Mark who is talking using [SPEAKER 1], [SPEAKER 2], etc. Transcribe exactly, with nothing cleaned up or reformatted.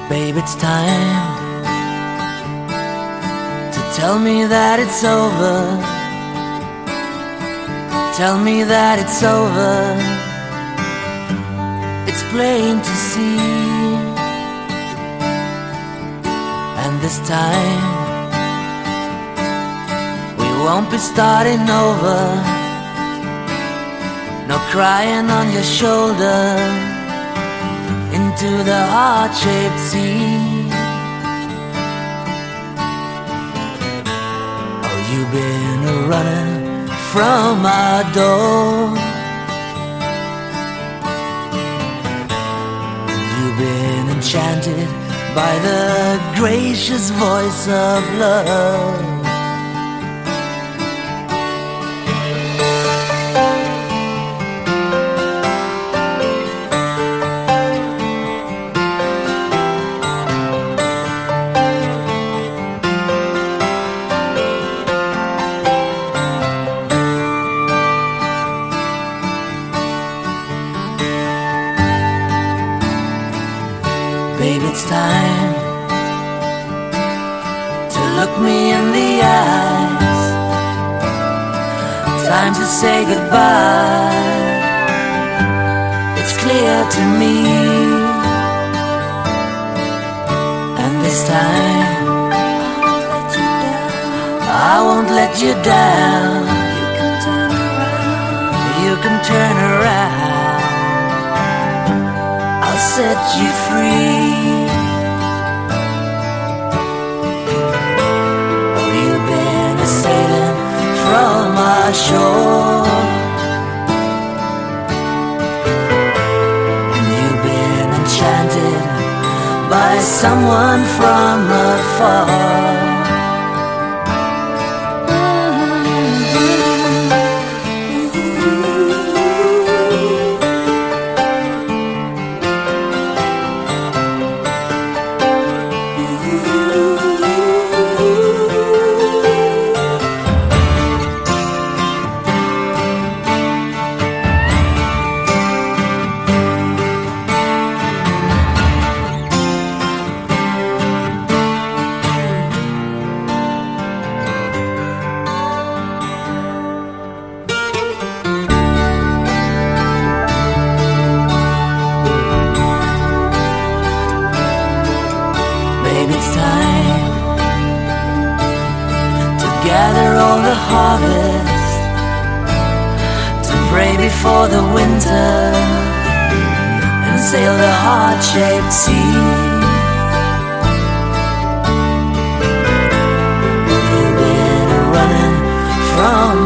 [SPEAKER 1] Babe, it's time to tell me that it's over. Tell me that it's over. It's plain to see. And this time we won't be starting over. No crying on your shoulder into the heart-shaped sea. Oh, you've been a running from our door. You've been enchanted by the gracious voice of love. Babe, it's time to look me in the eyes. Time to say goodbye. It's clear to me. And this time I won't let you down. You can turn around. I'll set you free. Oh, you've been a sailing from our shore, and you've been enchanted by someone from afar. It's time to gather all the harvest, to pray before the winter and sail the heart-shaped sea. You've been running from